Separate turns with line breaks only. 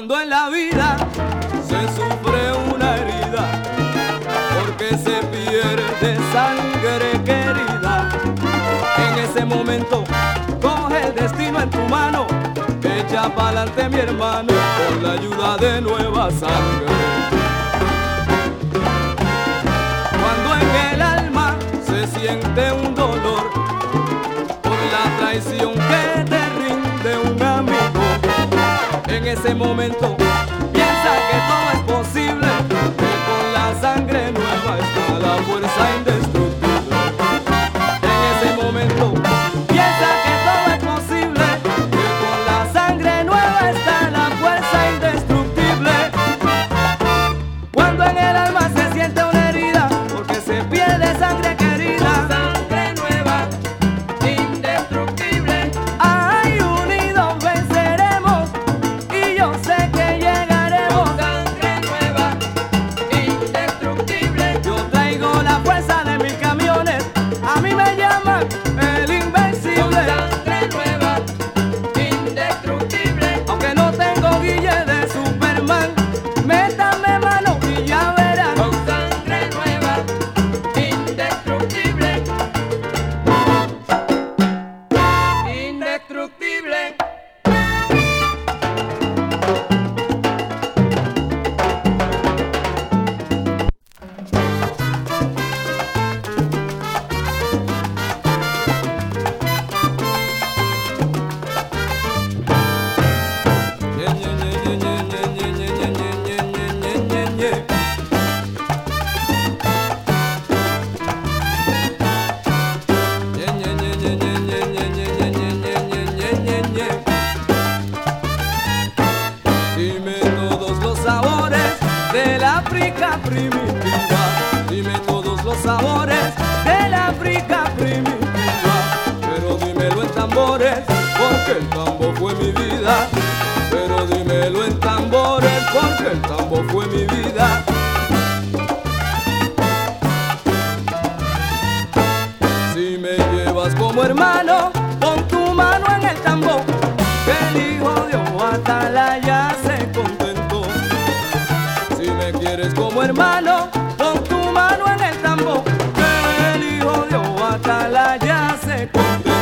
Cuando en la vida se sufre una herida, porque se pierde sangre querida, en ese momento coge el destino en tu mano, echa pa'lante mi hermano, con la ayuda de nueva sangre. Cuando en el alma se siente un dolor por la traición que te rinde un amigo, en ese momento piensa que todo es posible, que con la sangre nueva está la fuerza indestructible. En ese momento piensa que todo es posible, que con la sangre nueva está la fuerza indestructible. Cuando en el alma se siente una herida, porque se pierde sangre querida,
Sangre nueva, indestructible.
ay, unidos venceremos y yo sé que llegaremos.
Sangre nueva, indestructible.
Yo traigo la fuerza de mis camiones, a mí me llaman el invencible.
Sangre nueva, indestructible.
Aunque no tengo guille de Superman, métame mano y ya verán.
Sangre nueva, indestructible. Indestructible.
Dime todos los sabores del África primitiva, dime todos los sabores del África primitiva, pero dímelo en tambores, porque el tambo fue mi vida, pero dímelo en tambores, porque el tambo fue mi vida. Si me llevas como hermano, pon tu mano en el tambor, que el hijo de Atalaya se contentó. Si me quieres como hermano, pon tu mano en el tambor, que el hijo de Atalaya se contentó.